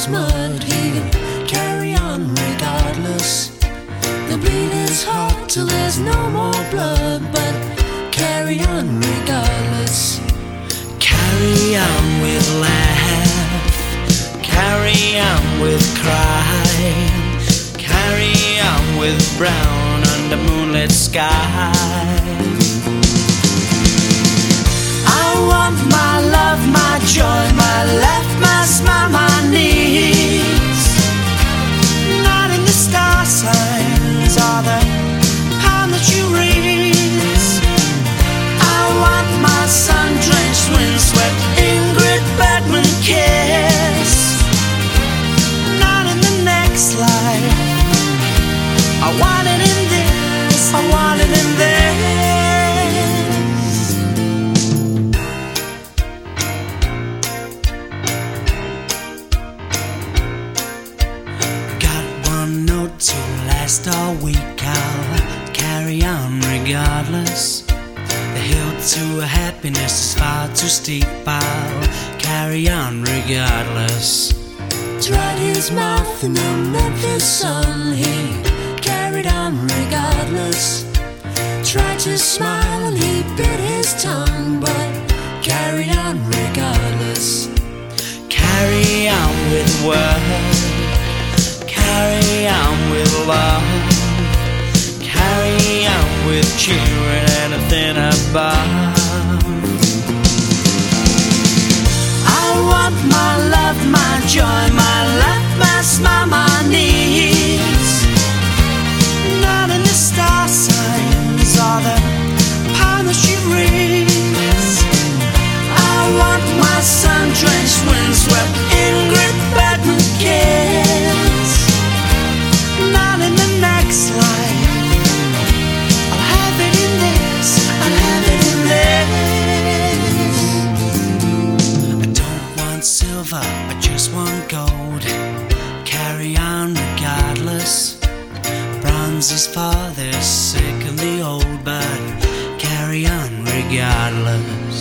is mud, he'd carry on regardless. The bleed is hot till there's no more blood, but carry on regardless. Carry on with laugh, carry on with cry, carry on with brown under moonlit sky. I want my love, my joy, my laugh, my smile, my needs. Not in the star signs or the palm that you read. I want my sun-drenched, windswept Ingrid Bergman kiss. Not in the next life. I want it in this, I want it in this. Got one note to last all week, I'll carry on regardless. The hill to happiness is far too steep, I'll carry on regardless. Dried his mouth in the Memphis sun, he carried on regardless. Tried to smile and he bit his tongue, but carried on regardless. Carry on with work, carry on with love, carry on with cheering anything above. I want my love, my joy, my laugh, my smile, my needs. Not in the star signs or the palm that she reads. I want my sun-drenched, windswept Ingrid Bergman kiss. Not in the next life. I'll have it in this, I'll have it in this. I don't want silver, I just want gold. Carry on regardless. Bronze is for the sick and the old, but carry on regardless.